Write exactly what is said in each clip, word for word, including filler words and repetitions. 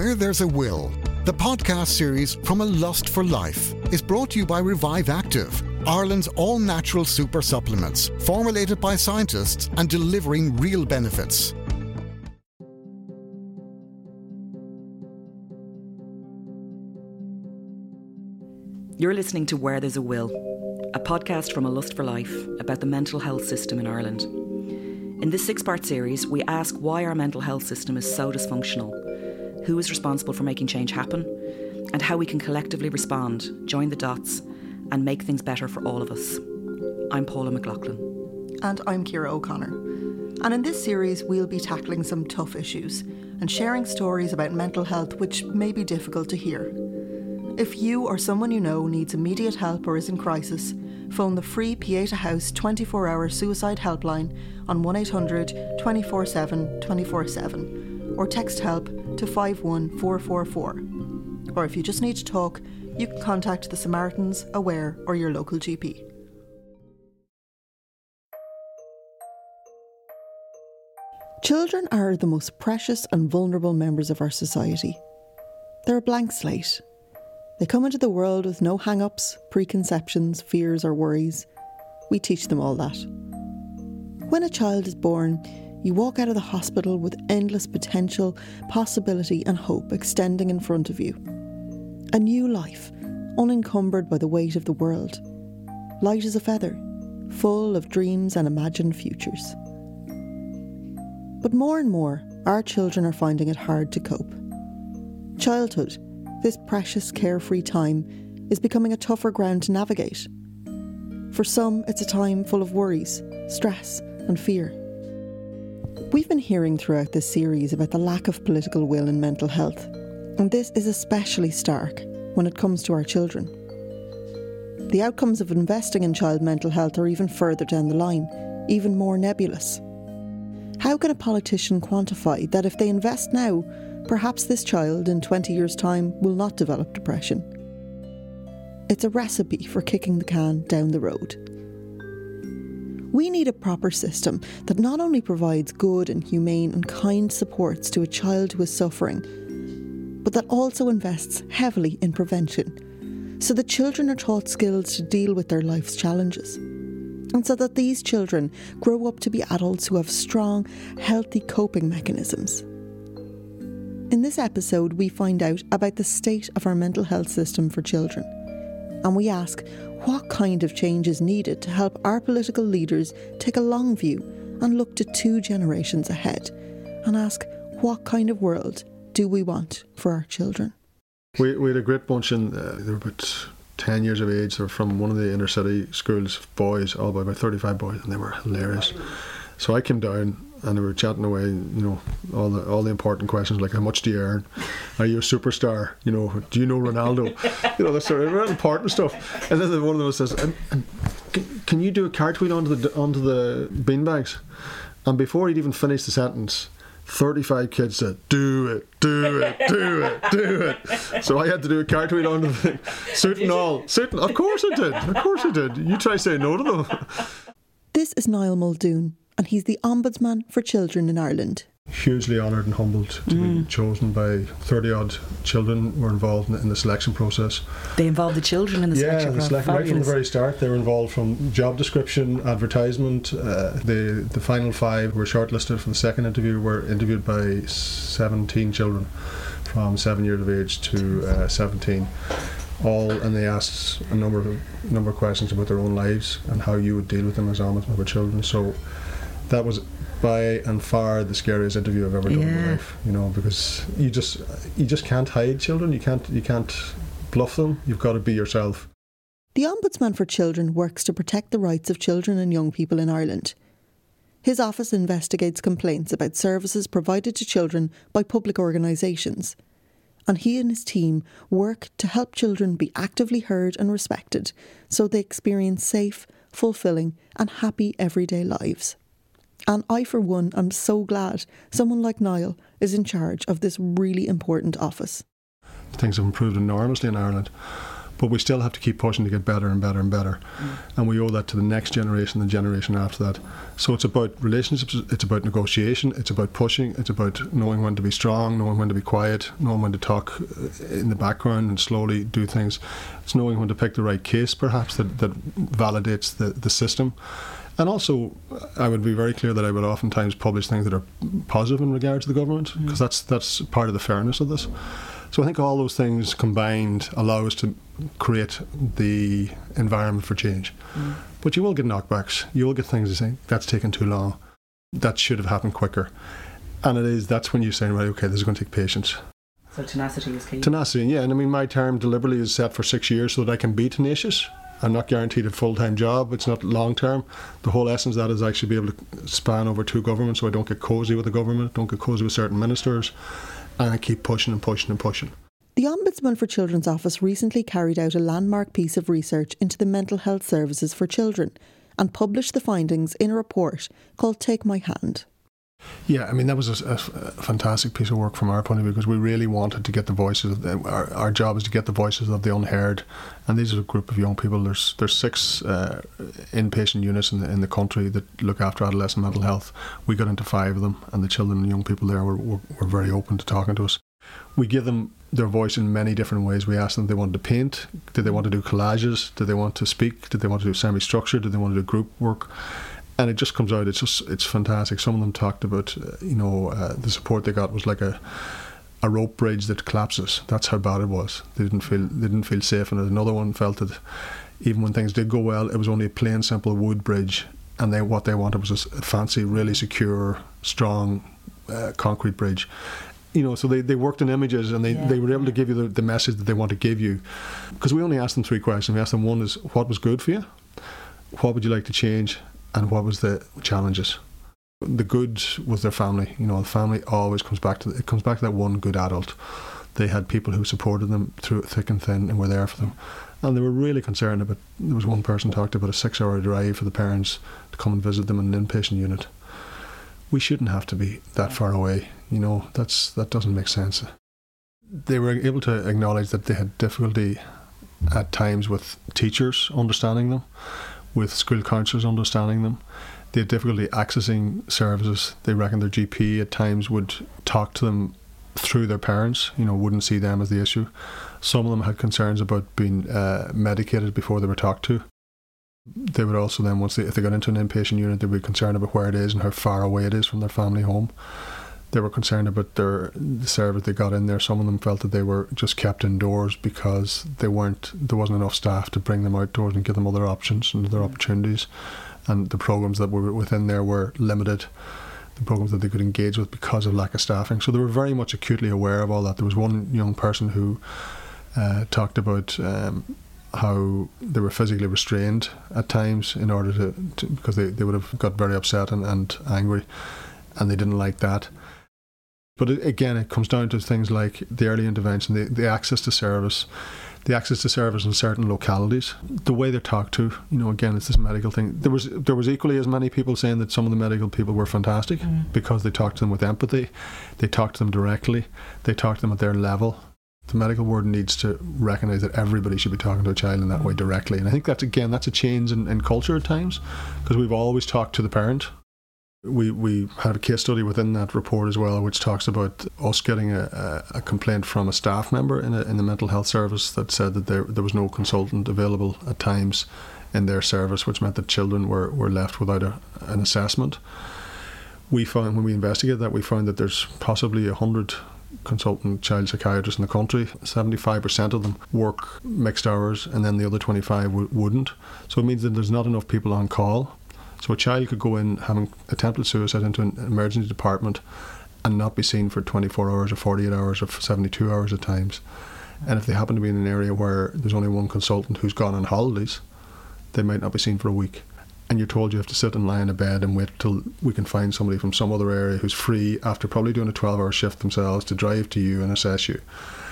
Where There's a Will, the podcast series from A Lust for Life, is brought to you by Revive Active, Ireland's all-natural super supplements, formulated by scientists and delivering real benefits. You're listening to Where There's a Will, a podcast from A Lust for Life about the mental health system in Ireland. In this six-part series, we ask why our mental health system is so dysfunctional, who is responsible for making change happen, and how we can collectively respond, join the dots, and make things better for all of us. I'm Paula McLaughlin. And I'm Ciara O'Connor. And in this series, we'll be tackling some tough issues and sharing stories about mental health which may be difficult to hear. If you or someone you know needs immediate help or is in crisis, phone the free Pieta House twenty-four hour suicide helpline on one eight hundred, two four seven, two four seven or text help to five one four four four. Or if you just need to talk, you can contact the Samaritans, Aware or your local G P. Children are the most precious and vulnerable members of our society. They're a blank slate. They come into the world with no hang-ups, preconceptions, fears or worries. We teach them all that. When a child is born, you walk out of the hospital with endless potential, possibility and hope extending in front of you. A new life, unencumbered by the weight of the world. Light as a feather, full of dreams and imagined futures. But more and more, our children are finding it hard to cope. Childhood, this precious carefree time, is becoming a tougher ground to navigate. For some, it's a time full of worries, stress and fear. We've been hearing throughout this series about the lack of political will in mental health, and this is especially stark when it comes to our children. The outcomes of investing in child mental health are even further down the line, even more nebulous. How can a politician quantify that if they invest now, perhaps this child in twenty years' time will not develop depression? It's a recipe for kicking the can down the road. We need a proper system that not only provides good and humane and kind supports to a child who is suffering, but that also invests heavily in prevention, so that children are taught skills to deal with their life's challenges, and so that these children grow up to be adults who have strong, healthy coping mechanisms. In this episode, we find out about the state of our mental health system for children, and we ask what kind of change is needed to help our political leaders take a long view and look to two generations ahead, and ask what kind of world do we want for our children. We, we had a great bunch in, uh, they were about ten years of age. They were from one of the inner city schools, boys, all by about thirty-five boys, and they were hilarious. So I came down and they were chatting away, you know, all the all the important questions like how much do you earn? Are you a superstar? You know, do you know Ronaldo? You know, that sort of important stuff. And then one of them says, and, and can, can you do a cartwheel onto the onto the beanbags? And before he'd even finished the sentence, thirty-five kids said, do it, do it, do it, do it. So I had to do a cartwheel onto the thing. Suit and all. Suit and, of course I did. Of course I did. You try saying no to them. This is Niall Muldoon, and he's the Ombudsman for Children in Ireland. Hugely honoured and humbled to mm. be chosen by thirty odd children who were involved in, in the selection process. They involved the children in the yeah, selection process? Yeah, right from the very start. They were involved from job description, advertisement. Uh, the, the final five were shortlisted for the second interview, were interviewed by seventeen children from seven years of age to uh, seventeen. All, and they asked a number of number of questions about their own lives and how you would deal with them as ombudsman for children. So that was by and far the scariest interview I've ever done yeah. in my life. You know, because you just you just can't hide children. You can't you can't bluff them. You've got to be yourself. The Ombudsman for Children works to protect the rights of children and young people in Ireland. His office investigates complaints about services provided to children by public organisations, and he and his team work to help children be actively heard and respected so they experience safe, fulfilling and happy everyday lives. And I, for one, am so glad someone like Niall is in charge of this really important office. Things have improved enormously in Ireland, but we still have to keep pushing to get better and better and better. Mm. And we owe that to the next generation, the generation after that. So it's about relationships, it's about negotiation, it's about pushing, it's about knowing when to be strong, knowing when to be quiet, knowing when to talk in the background and slowly do things. It's knowing when to pick the right case, perhaps, that, that validates the, the system. And also, I would be very clear that I would oftentimes publish things that are positive in regard to the government, because mm. that's that's part of the fairness of this. So I think all those things combined allow us to create the environment for change. Mm. But you will get knockbacks. You will get things that say, that's taken too long. That should have happened quicker. And it is, that's when you say, right, okay, this is going to take patience. So tenacity is key. Tenacity, yeah. And I mean, my term deliberately is set for six years so that I can be tenacious. I'm not guaranteed a full-time job. It's not long-term. The whole essence of that is I should be able to span over two governments so I don't get cosy with the government, don't get cosy with certain ministers, and I keep pushing and pushing and pushing. The Ombudsman for Children's Office recently carried out a landmark piece of research into the mental health services for children and published the findings in a report called Take My Hand. Yeah, I mean, that was a, a, a fantastic piece of work from our point of view, because we really wanted to get the voices of the, our, our job is to get the voices of the unheard, and these are a group of young people. There's there's six uh, inpatient units in the, in the country that look after adolescent mental health. We got into five of them, and the children and young people there were, were, were very open to talking to us. We give them their voice in many different ways. We asked them if they wanted to paint, did they want to do collages, did they want to speak, did they want to do semi-structured, did they want to do group work. And it just comes out, it's just, it's fantastic. Some of them talked about, uh, you know, uh, the support they got was like a a rope bridge that collapses. That's how bad it was. They didn't feel they didn't feel safe in it. Another one felt that even when things did go well, it was only a plain, simple wood bridge. And they what they wanted was a fancy, really secure, strong uh, concrete bridge. You know, so they, they worked in images, and they, yeah. they were able to give you the, the message that they want to give you. Because we only asked them three questions. We asked them, one is, what was good for you? What would you like to change? And what was the challenges? The good was their family. You know, the family always comes back to it comes back to that one good adult. They had people who supported them through thick and thin and were there for them. And they were really concerned about. There was one person talked about a six-hour drive for the parents to come and visit them in an inpatient unit. We shouldn't have to be that far away. You know, that's that doesn't make sense. They were able to acknowledge that they had difficulty at times with teachers understanding them, with school counsellors understanding them. They had difficulty accessing services. They reckon their G P at times would talk to them through their parents, you know, wouldn't see them as the issue. Some of them had concerns about being uh, medicated before they were talked to. They would also then, once they, if they got into an inpatient unit, they would be concerned about where it is and how far away it is from their family home. They were concerned about their the service they got in there. Some of them felt that they were just kept indoors because they weren't. There wasn't enough staff to bring them outdoors and give them other options and other opportunities. And the programs that were within there were limited. The programs that they could engage with because of lack of staffing. So they were very much acutely aware of all that. There was one young person who uh, talked about um, how they were physically restrained at times in order to, to because they, they would have got very upset and, and angry, and they didn't like that. But it, again, it comes down to things like the early intervention, the, the access to service, the access to service in certain localities, the way they're talked to. You know, again, it's this medical thing. There was there was equally as many people saying that some of the medical people were fantastic mm. because they talked to them with empathy, they talked to them directly, they talked to them at their level. The medical ward needs to recognise that everybody should be talking to a child in that mm. way directly. And I think that's, again, that's a change in, in culture at times, because we've always talked to the parent. We we have a case study within that report as well, which talks about us getting a, a, a complaint from a staff member in a, in the mental health service that said that there there was no consultant available at times in their service, which meant that children were, were left without a, an assessment. We found, when we investigated that, we found that there's possibly a hundred consultant child psychiatrists in the country. seventy-five percent of them work mixed hours, and then the other twenty-five w- wouldn't. So it means that there's not enough people on call. So a child could go in having attempted suicide into an emergency department and not be seen for twenty-four hours or forty-eight hours or seventy-two hours at times. And if they happen to be in an area where there's only one consultant who's gone on holidays, they might not be seen for a week. And you're told you have to sit and lie in a bed and wait till we can find somebody from some other area who's free after probably doing a twelve-hour shift themselves to drive to you and assess you.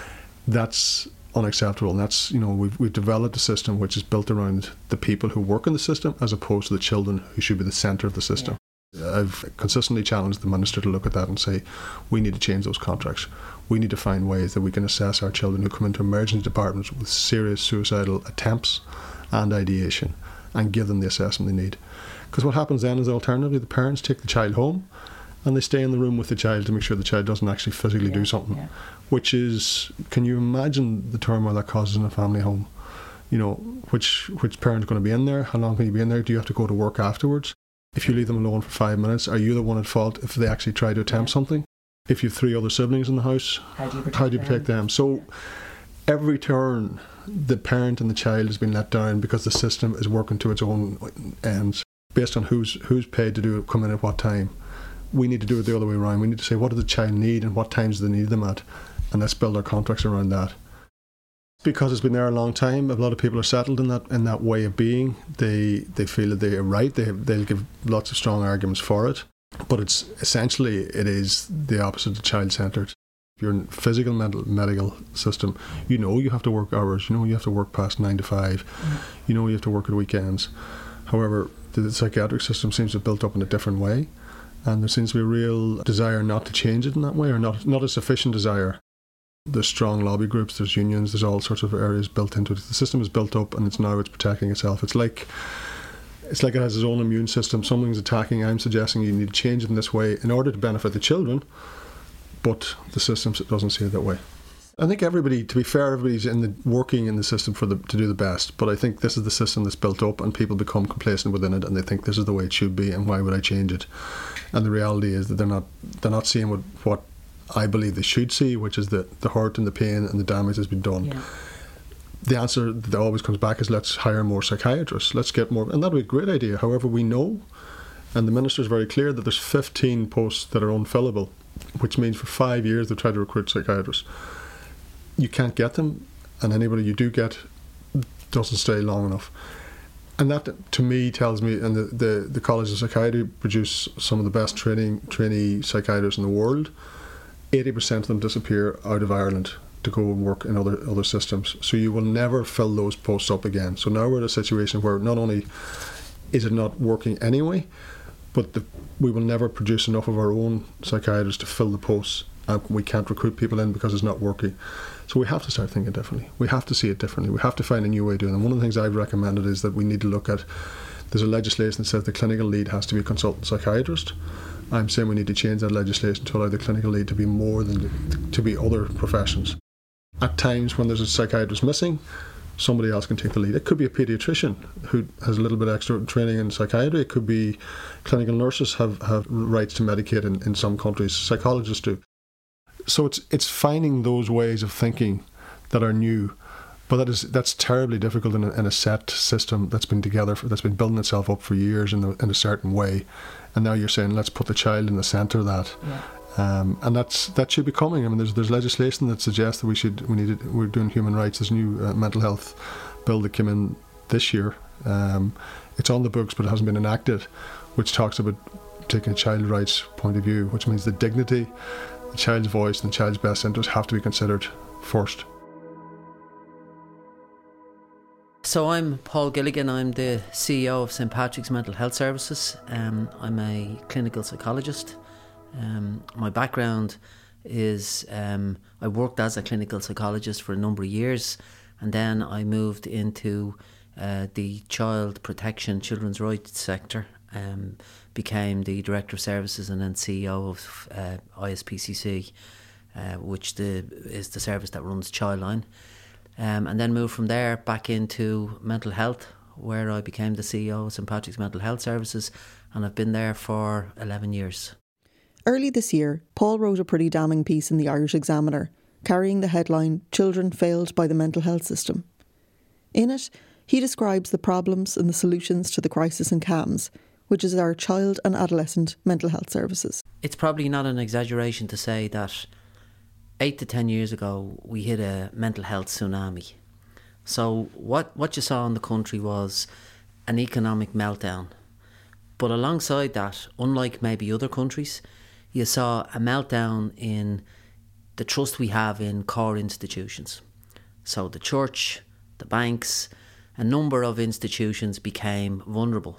That's unacceptable. And that's, you know, we've we've developed a system which is built around the people who work in the system as opposed to the children who should be the centre of the system. Yeah. I've consistently challenged the minister to look at that and say, we need to change those contracts. we need to find ways that we can assess our children who come into emergency departments with serious suicidal attempts and ideation and give them the assessment they need. Because what happens then is alternatively the parents take the child home and they stay in the room with the child to make sure the child doesn't actually physically yeah, do something, yeah. which is, can you imagine the turmoil that causes in a family home? You know, which which parent's going to be in there? How long can you be in there? Do you have to go to work afterwards? If you leave them alone for five minutes, are you the one at fault if they actually try to attempt yeah. something? If you have three other siblings in the house, how do you protect, how do you protect them? them? So every turn, the parent and the child has been let down because the system is working to its own ends based on who's who's paid to do it, come in at what time. We need to do it the other way around. We need to say, what does the child need and what times do they need them at? And let's build our contracts around that. Because it's been there a long time, a lot of people are settled in that in that way of being. They they feel that they are right. They have, they'll give lots of strong arguments for it. But it's essentially, it is the opposite of child-centred. If you're in a physical mental, medical system, you know you have to work hours. You know you have to work past nine to five. Mm. You know you have to work at weekends. However, the psychiatric system seems to have built up in a different way. And there seems to be a real desire not to change it in that way, or not not a sufficient desire. There's strong lobby groups, there's unions, there's all sorts of areas built into it. The system is built up and it's now it's protecting itself. It's like it's like it has its own immune system. Something's attacking. I'm suggesting you need to change it in this way in order to benefit the children, but the system doesn't see it that way. I think everybody, to be fair, everybody's in the working in the system for the to do the best, but I think this is the system that's built up and people become complacent within it and they think this is the way it should be and why would I change it? And the reality is that they're not they're not seeing what, what I believe they should see, which is the, the hurt and the pain and the damage that's been done. Yeah. The answer that always comes back is let's hire more psychiatrists, let's get more, and that would be a great idea. However, we know, and the Minister's very clear, that there's fifteen posts that are unfillable, which means for five years they've tried to recruit psychiatrists. You can't get them, and anybody you do get doesn't stay long enough. And that, to me, tells me, and the, the, the College of Psychiatry produce some of the best training trainee psychiatrists in the world. eighty percent of them disappear out of Ireland to go and work in other other systems. So you will never fill those posts up again. So now we're in a situation where not only is it not working anyway, but the, we will never produce enough of our own psychiatrists to fill the posts. And we can't recruit people in because it's not working. So we have to start thinking differently. We have to see it differently. We have to find a new way of doing it. And one of the things I've recommended is that we need to look at, there's a legislation that says the clinical lead has to be a consultant psychiatrist. I'm saying we need to change that legislation to allow the clinical lead to be more than, to be other professions. At times when there's a psychiatrist missing, somebody else can take the lead. It could be a paediatrician who has a little bit extra training in psychiatry. It could be clinical nurses have, have rights to medicate in, in some countries. Psychologists do. So it's it's finding those ways of thinking that are new, but that is that's terribly difficult in a, in a set system that's been together, for, that's been building itself up for years in, the, in a certain way, and now you're saying let's put the child in the centre of that, yeah. um, and that's that should be coming. I mean, there's there's legislation that suggests that we should we need we're doing human rights. There's a new uh, mental health bill that came in this year. Um, it's on the books, but it hasn't been enacted, which talks about taking a child rights point of view, which means the dignity, the child's voice and the child's best interest have to be considered first. So I'm Paul Gilligan, I'm the C E O of Saint Patrick's Mental Health Services. Um, I'm a clinical psychologist. Um, my background is um, I worked as a clinical psychologist for a number of years, and then I moved into uh, the child protection, children's rights sector. Um, became the Director of Services and then C E O of uh, I S P C C, uh, which the, is the service that runs Childline, um, and then moved from there back into mental health, where I became the C E O of Saint Patrick's Mental Health Services, and I've been there for eleven years. Early this year, Paul wrote a pretty damning piece in the Irish Examiner, carrying the headline, "Children Failed by the Mental Health System." In it, he describes the problems and the solutions to the crisis in C A M S, which is our child and adolescent mental health services. It's probably not an exaggeration to say that eight to ten years ago we hit a mental health tsunami. So what, what you saw in the country was an economic meltdown. But alongside that, unlike maybe other countries, you saw a meltdown in the trust we have in core institutions. So the church, the banks, a number of institutions became vulnerable.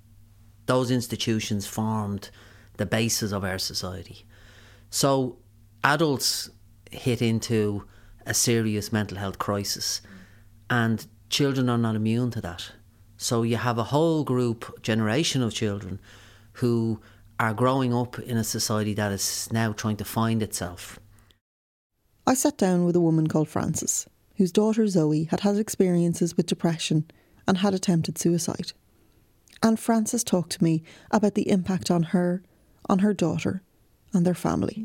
Those institutions formed the basis of our society. So adults hit into a serious mental health crisis, and children are not immune to that. So you have a whole group, generation of children who are growing up in a society that is now trying to find itself. I sat down with a woman called Frances, whose daughter Zoe had had experiences with depression and had attempted suicide. And Frances talked to me about the impact on her, on her daughter, and their family.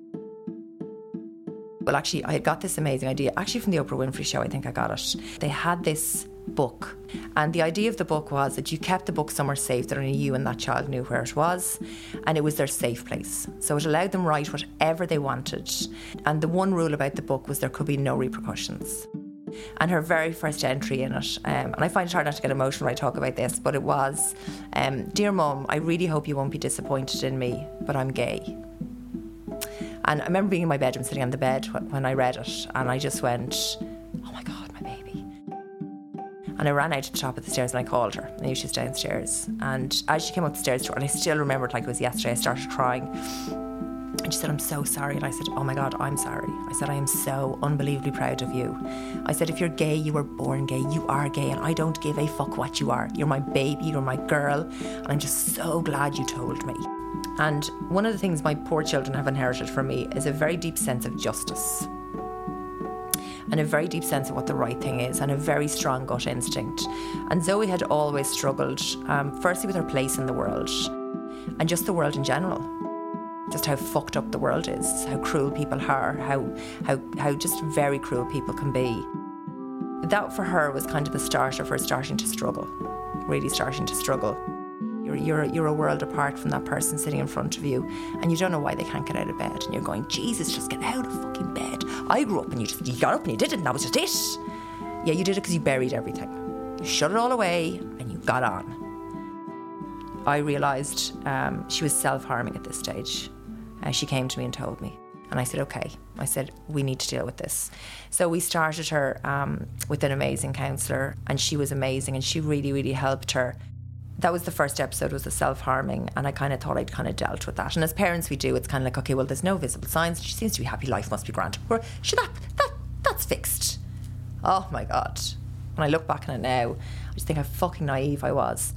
Well, actually, I had got this amazing idea, actually from the Oprah Winfrey Show, I think I got it. They had this book, and the idea of the book was that you kept the book somewhere safe that only you and that child knew where it was, and it was their safe place. So it allowed them write whatever they wanted, and the one rule about the book was there could be no repercussions. And her very first entry in it, um, and I find it hard not to get emotional when I talk about this, but it was, um, "Dear Mum, I really hope you won't be disappointed in me, but I'm gay." And I remember being in my bedroom, sitting on the bed when I read it, and I just went, "Oh my God, my baby." And I ran out to the top of the stairs and I called her. I knew she was downstairs. And as she came up the stairs, and I still remember it like it was yesterday, I started crying. And she said, "I'm so sorry." And I said, "Oh my God, I'm sorry." I said, "I am so unbelievably proud of you." I said, "If you're gay, you were born gay. You are gay, and I don't give a fuck what you are. You're my baby, you're my girl, and I'm just so glad you told me." And one of the things my poor children have inherited from me is a very deep sense of justice, and a very deep sense of what the right thing is, and a very strong gut instinct. And Zoe had always struggled, um, firstly with her place in the world, and just the world in general. Just how fucked up the world is, how cruel people are, how how how just very cruel people can be. That for her was kind of the start of her starting to struggle, really starting to struggle. You're, you're, you're a world apart from that person sitting in front of you, and you don't know why they can't get out of bed, and you're going, "Jesus, just get out of fucking bed. I grew up and you just you got up and you did it, and that was just it." Yeah, you did it because you buried everything. You shut it all away and you got on. I realised um, she was self-harming at this stage. Uh, she came to me and told me. And I said, okay. I said, we need to deal with this. So we started her um, with an amazing counsellor, and she was amazing, and she really, really helped her. That was the first episode, was the self-harming, and I kind of thought I'd kind of dealt with that. And as parents we do, it's kind of like, okay, well, there's no visible signs. She seems to be happy, life must be grand. Or, should that, that, that's fixed. Oh my God. When I look back on it now, I just think how fucking naive I was.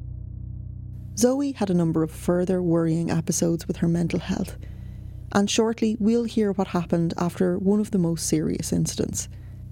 Zoe had a number of further worrying episodes with her mental health, and shortly we'll hear what happened after one of the most serious incidents.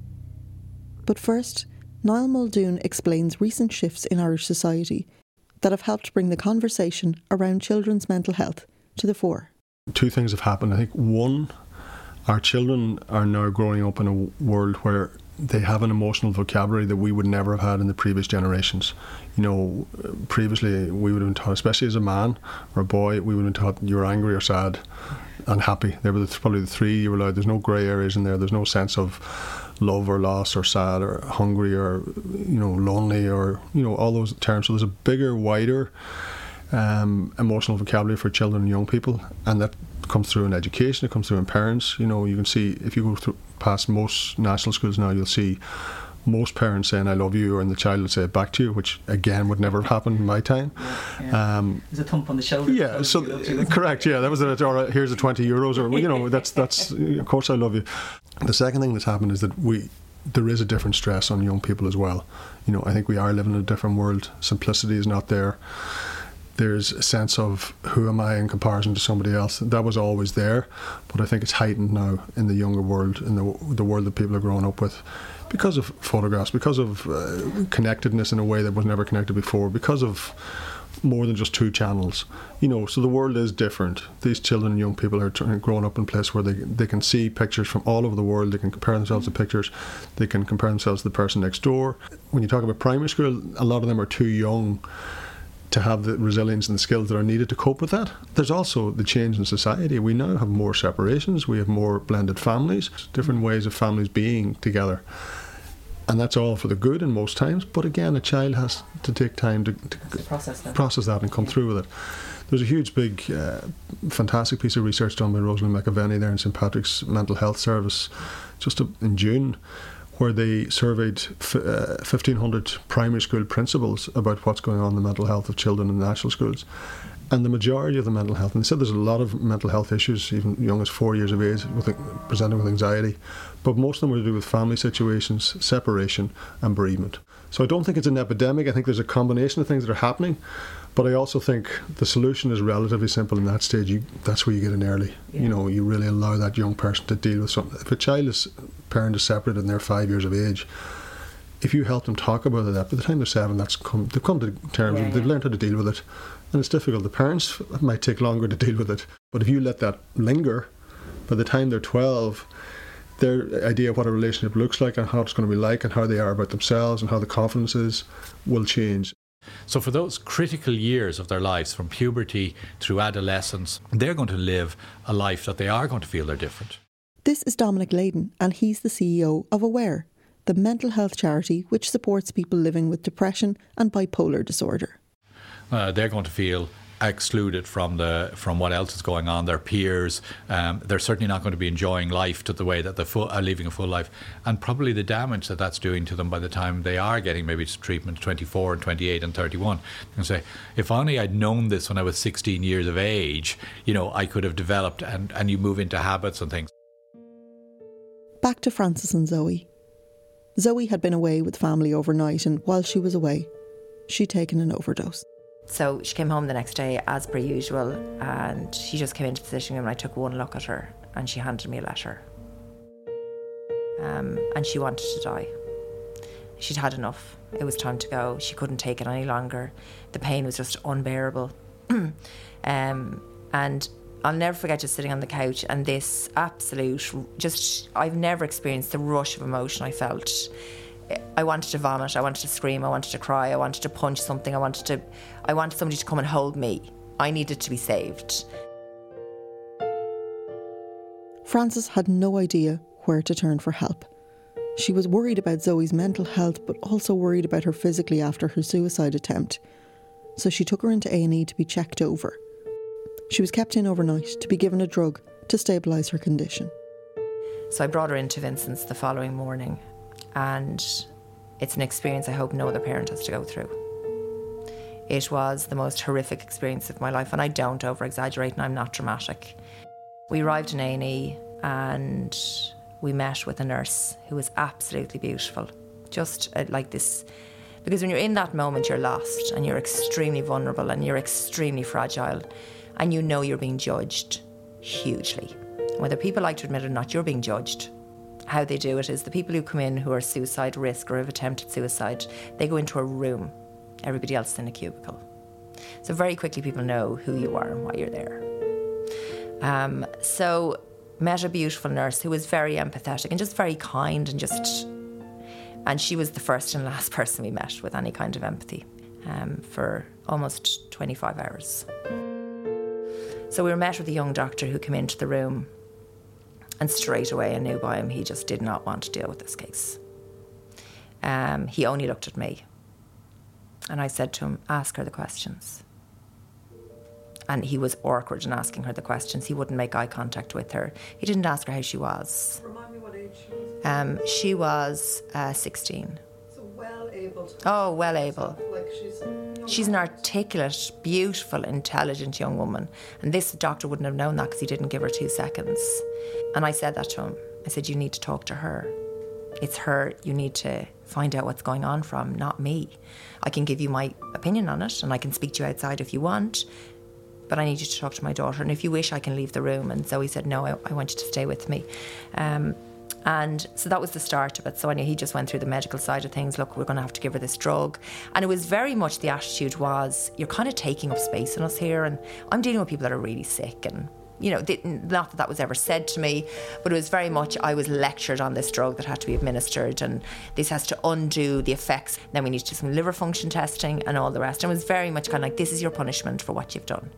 But first, Niall Muldoon explains recent shifts in Irish society that have helped bring the conversation around children's mental health to the fore. Two things have happened. I think one, our children are now growing up in a world where they have an emotional vocabulary that we would never have had in the previous generations. You know, previously we would have been taught, especially as a man or a boy, we would have been taught you were angry or sad and happy. They were the, probably the three you were allowed. There's no grey areas in there. There's no sense of love or loss or sad or hungry or, you know, lonely or, you know, all those terms. So there's a bigger, wider um, emotional vocabulary for children and young people, and that comes through in education, it comes through in parents. You know, you can see, if you go through past most national schools now, you'll see most parents saying "I love you," and the child will say it back to you, which again would never have happened in my time. Yeah, yeah. Um, There's a thump on the shoulder. Yeah, so correct. Yeah, that was it. Or here's a twenty euros, or you know, that's that's. Of course, I love you. The second thing that's happened is that we there is a different stress on young people as well. You know, I think we are living in a different world. Simplicity is not there. There's a sense of who am I in comparison to somebody else. That was always there, but I think it's heightened now in the younger world, in the the world that people are growing up with, because of photographs, because of uh, connectedness in a way that was never connected before, because of more than just two channels. You know, so the world is different. These children and young people are t- growing up in a place where they they can see pictures from all over the world. They can compare themselves to pictures. They can compare themselves to the person next door. When you talk about primary school, a lot of them are too young to have the resilience and the skills that are needed to cope with that. There's also the change in society. We now have more separations, we have more blended families, different ways of families being together. And that's all for the good in most times, but again, a child has to take time to, to, to process, that. process that and come yeah. through with it. There's a huge, big, uh, fantastic piece of research done by Rosalind McAvenny there in Saint Patrick's Mental Health Service just in June, where they surveyed f- uh, fifteen hundred primary school principals about what's going on in the mental health of children in national schools. And the majority of the mental health, and they said there's a lot of mental health issues, even young as four years of age, with presenting with anxiety, but most of them were to do with family situations, separation and bereavement. So I don't think it's an epidemic. I think there's a combination of things that are happening, but I also think the solution is relatively simple in that stage. You, that's where you get in early. Yeah. You know, you really allow that young person to deal with something. If a child is, parent is separated and they're five years of age, if you help them talk about it, by the time they're seven, that's come, they've come to terms, yeah, they've yeah. learned how to deal with it. And it's difficult. The parents might take longer to deal with it. But if you let that linger, by the time they're twelve, their idea of what a relationship looks like and how it's going to be like and how they are about themselves and how the confidence is will change. So for those critical years of their lives, from puberty through adolescence, they're going to live a life that they are going to feel they're different. This is Dominic Layden, and he's the C E O of Aware, the mental health charity which supports people living with depression and bipolar disorder. Uh, they're going to feel excluded from the from what else is going on, their peers. Um, they're certainly not going to be enjoying life to the way that they're full, are living a full life, and probably the damage that that's doing to them by the time they are getting maybe to treatment, twenty-four and twenty-eight and thirty-one. And say, if only I'd known this when I was sixteen years of age, you know, I could have developed, and, and you move into habits and things. Back to Francis and Zoe. Zoe had been away with family overnight, and while she was away, she'd taken an overdose. So she came home the next day as per usual, and she just came into the sitting room and I took one look at her and she handed me a letter. Um, and she wanted to die. She'd had enough. It was time to go. She couldn't take it any longer. The pain was just unbearable. um, and I'll never forget just sitting on the couch and this absolute, just, I've never experienced the rush of emotion I felt. I wanted to vomit, I wanted to scream, I wanted to cry, I wanted to punch something, I wanted to, I wanted somebody to come and hold me. I needed to be saved. Frances had no idea where to turn for help. She was worried about Zoe's mental health, but also worried about her physically after her suicide attempt. So she took her into A and E to be checked over. She was kept in overnight to be given a drug to stabilise her condition. So I brought her into Vincent's the following morning. And it's an experience I hope no other parent has to go through. It was the most horrific experience of my life, and I don't over-exaggerate, and I'm not dramatic. We arrived in A and E and we met with a nurse who was absolutely beautiful. Just uh, like this, because when you're in that moment, you're lost and you're extremely vulnerable and you're extremely fragile, and you know you're being judged hugely. Whether people like to admit it or not, you're being judged. How they do it is the people who come in who are suicide risk or have attempted suicide, they go into a room. Everybody else is in a cubicle. So very quickly people know who you are and why you're there. Um, so met a beautiful nurse who was very empathetic and just very kind and just... And she was the first and last person we met with any kind of empathy um, for almost twenty-five hours. So we were met with a young doctor who came into the room. And straight away I knew by him he just did not want to deal with this case. Um, he only looked at me. And I said to him, ask her the questions. And he was awkward in asking her the questions. He wouldn't make eye contact with her. He didn't ask her how she was. Remind me what age she was. Um, she was uh, sixteen. So well able to... Oh, well able. Like she's... She's an articulate, beautiful, intelligent young woman. And this doctor wouldn't have known that because he didn't give her two seconds. And I said that to him. I said, you need to talk to her. It's her you need to find out what's going on from, not me. I can give you my opinion on it and I can speak to you outside if you want, but I need you to talk to my daughter. And if you wish, I can leave the room. And Zoe said, no, I, I want you to stay with me. Um, And so that was the start of it. So I knew he just went through the medical side of things. Look, we're going to have to give her this drug. And it was very much the attitude was, you're kind of taking up space in us here. And I'm dealing with people that are really sick. And, you know, not that that was ever said to me, but it was very much I was lectured on this drug that had to be administered. And this has to undo the effects. Then we need to do some liver function testing and all the rest. And it was very much kind of like, this is your punishment for what you've done.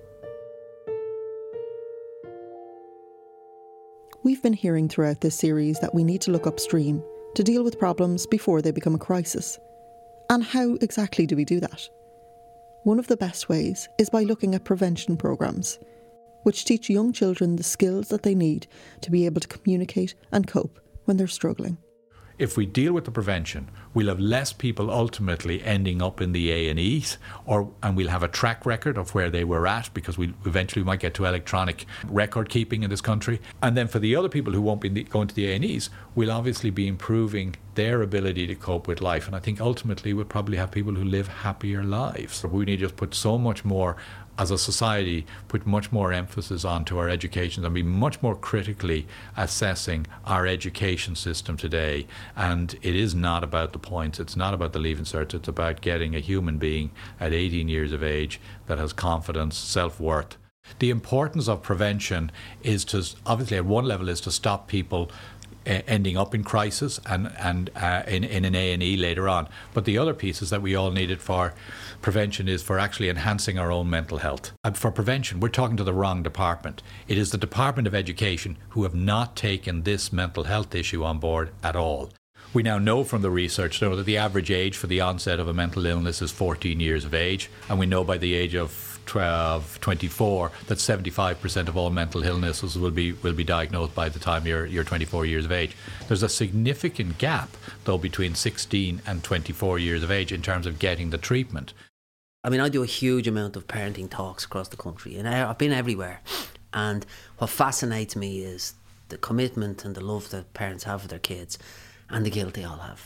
We've been hearing throughout this series that we need to look upstream to deal with problems before they become a crisis. And how exactly do we do that? One of the best ways is by looking at prevention programmes, which teach young children the skills that they need to be able to communicate and cope when they're struggling. if we deal with the prevention, we'll have less people ultimately ending up in the A and Es, or and we'll have a track record of where they were at, because we eventually might get to electronic record keeping in this country. And then for the other people who won't be going to the A and Es, we'll obviously be improving their ability to cope with life. And I think ultimately we'll probably have people who live happier lives. We need to just put so much more, as a society, put much more emphasis onto our education and be much more critically assessing our education system today. And it is not about the points, it's not about the leaving certs, it's about getting a human being at eighteen years of age that has confidence, self-worth. The importance of prevention is to, obviously at one level, is to stop people Uh, ending up in crisis and, and uh, in, in an A and E later on. But the other piece is that we all need it for prevention is for actually enhancing our own mental health. And for prevention, we're talking to the wrong department. It is the Department of Education who have not taken this mental health issue on board at all. We now know from the research though, that the average age for the onset of a mental illness is fourteen years of age, and we know by the age of twelve, twenty-four that seventy-five percent of all mental illnesses will be will be diagnosed by the time you're you're twenty-four years of age. There's a significant gap though between sixteen and twenty-four years of age in terms of getting the treatment. I mean, I do a huge amount of parenting talks across the country, and I, I've been everywhere. And what fascinates me is the commitment and the love that parents have for their kids, and the guilt they all have.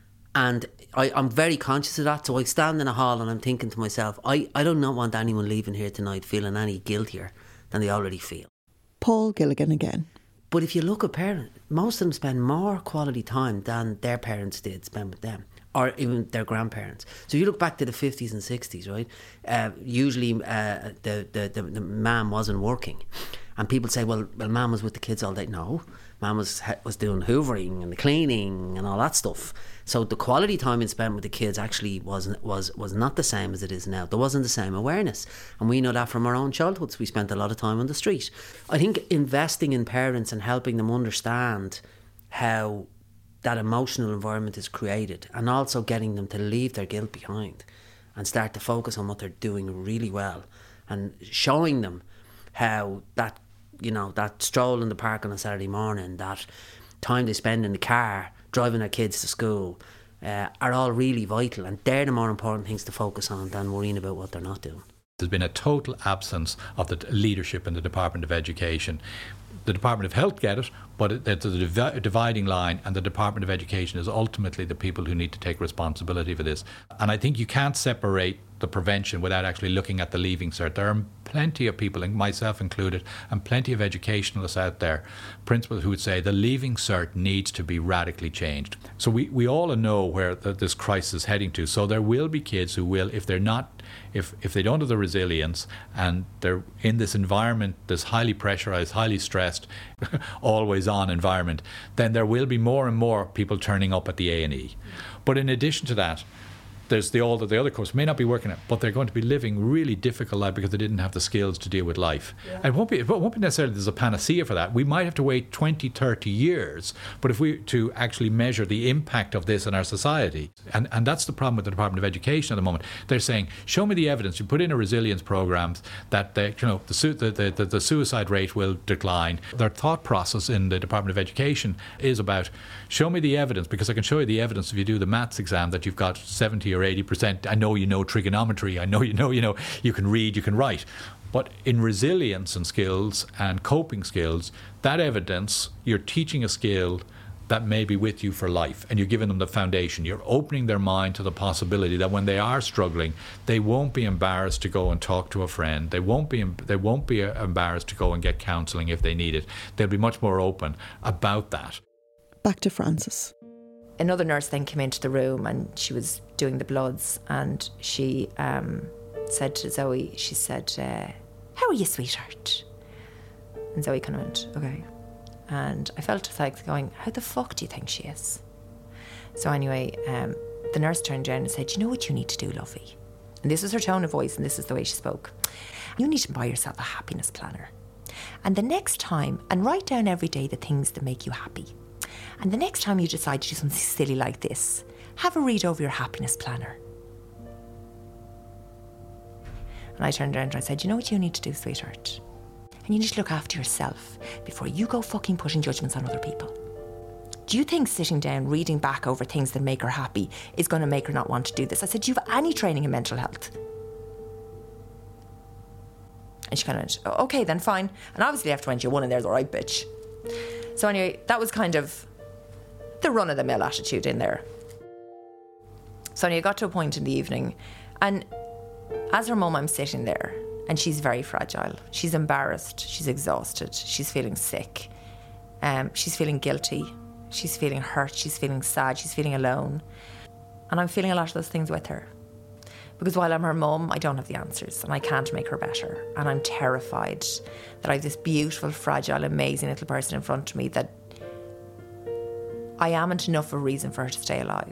And I, I'm very conscious of that. So I stand in a hall and I'm thinking to myself, I, I do not want anyone leaving here tonight feeling any guiltier than they already feel. Paul Gilligan again. But if you look at parents, most of them spend more quality time than their parents did spend with them, or even their grandparents. So you look back to the fifties and sixties, right? Uh, usually uh, the, the, the, the mum wasn't working. And people say, well, well, mum was with the kids all day. No, mum was was doing hoovering and the cleaning and all that stuff. So the quality time spent with the kids actually wasn't was was not the same as it is now. There wasn't the same awareness, and we know that from our own childhoods. We spent a lot of time on the street. I think investing in parents and helping them understand how that emotional environment is created, and also getting them to leave their guilt behind and start to focus on what they're doing really well, and showing them how that, you know, that stroll in the park on a Saturday morning, that time they spend in the car driving their kids to school, uh, are all really vital, and they're the more important things to focus on than worrying about what they're not doing. There's been a total absence of the leadership in the Department of Education. The Department of Health get it, but it, it's a divi- dividing line, and the Department of Education is ultimately the people who need to take responsibility for this. And I think you can't separate the prevention without actually looking at the leaving cert. There are plenty of people, and myself included, and plenty of educationalists out there, principals who would say the leaving cert needs to be radically changed. So we, we all know where the, this crisis is heading to. So there will be kids who will, if they're not, if if they don't have the resilience and they're in this environment, this highly pressurized, highly stressed, always on environment, then there will be more and more people turning up at the A and E. But in addition to that, there's the all the, the other course may not be working out, but they're going to be living really difficult life because they didn't have the skills to deal with life. Yeah. And it won't be, it won't be necessarily there's a panacea for that. We might have to wait twenty, thirty years, but if we to actually measure the impact of this in our society, and, and that's the problem with the Department of Education at the moment. They're saying, show me the evidence. You put in a resilience programs that they, you know the, the, the, the suicide rate will decline. Their thought process in the Department of Education is about, show me the evidence, because I can show you the evidence if you do the maths exam that you've got seventy or eighty percent. I know you know trigonometry. I know you know, you know, you can read, you can write. But in resilience and skills and coping skills, that evidence, you're teaching a skill that may be with you for life, and you're giving them the foundation. You're opening their mind to the possibility that when they are struggling, they won't be embarrassed to go and talk to a friend. They won't be they won't be embarrassed to go and get counselling if they need it. They'll be much more open about that. Back to Frances. Another nurse then came into the room and she was doing the bloods, and she um, said to Zoe, she said, uh, how are you, sweetheart? And Zoe kind of went, okay. And I felt like going, how the fuck do you think she is? So anyway, um, the nurse turned around and said, you know what you need to do, lovey? And this was her tone of voice, and this is the way she spoke. You need to buy yourself a happiness planner. And the next time, and write down every day the things that make you happy. And the next time you decide to do something silly like this, have a read over your happiness planner. And I turned around and I said, you know what you need to do, sweetheart? And you need to look after yourself before you go fucking putting judgments on other people. do you think sitting down, reading back over things that make her happy is going to make her not want to do this? I said, do you have any training in mental health? And she kind of went, oh, okay, then fine. And obviously after when she won in there's all right, bitch. So anyway, that was kind of the run-of-the-mill attitude in there. So anyway, I got to a point in the evening, and as her mum, I'm sitting there, and she's very fragile. She's embarrassed. She's exhausted. She's feeling sick. Um, she's feeling guilty. She's feeling hurt. She's feeling sad. She's feeling alone. And I'm feeling a lot of those things with her. Because while I'm her mum, I don't have the answers, and I can't make her better. And I'm terrified that I have this beautiful, fragile, amazing little person in front of me that I amn't enough of a reason for her to stay alive.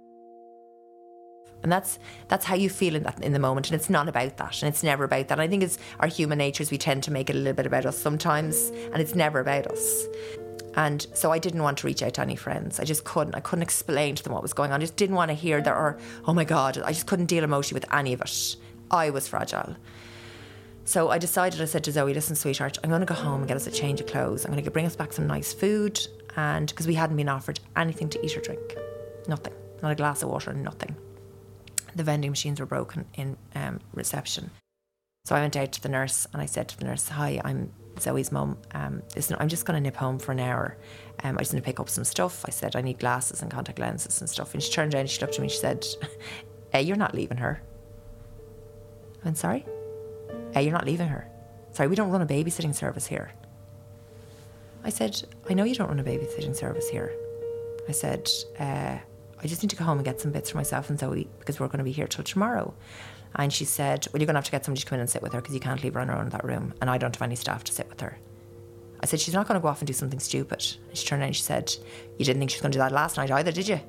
And that's that's how you feel in that in the moment, and it's not about that, and it's never about that. And I think it's our human natures, we tend to make it a little bit about us sometimes, and it's never about us. And so I didn't want to reach out to any friends. I just couldn't. I couldn't explain to them what was going on. I just didn't want to hear that, or, oh my God, I just couldn't deal emotionally with any of it. I was fragile. So I decided, I said to Zoe, listen, sweetheart, I'm going to go home and get us a change of clothes. I'm going to bring us back some nice food, and because we hadn't been offered anything to eat or drink. Nothing. Not a glass of water, nothing. The vending machines were broken in um, reception. So I went out to the nurse and I said to the nurse, hi, I'm Zoe's mum. Um, listen, I'm just going to nip home for an hour. Um, I just need to pick up some stuff. I said, I need glasses and contact lenses and stuff. And she turned around and she looked at me and she said, hey, you're not leaving her. I went, sorry? Hey, you're not leaving her. Sorry, we don't run a babysitting service here. I said, I know you don't run a babysitting service here. I said, uh, I just need to go home and get some bits for myself and Zoe because we're going to be here till tomorrow. And she said, well, you're going to have to get somebody to come in and sit with her because you can't leave her on her own in that room, and I don't have any staff to sit with her. I said, she's not going to go off and do something stupid. And she turned around and she said, you didn't think she was going to do that last night either, did you?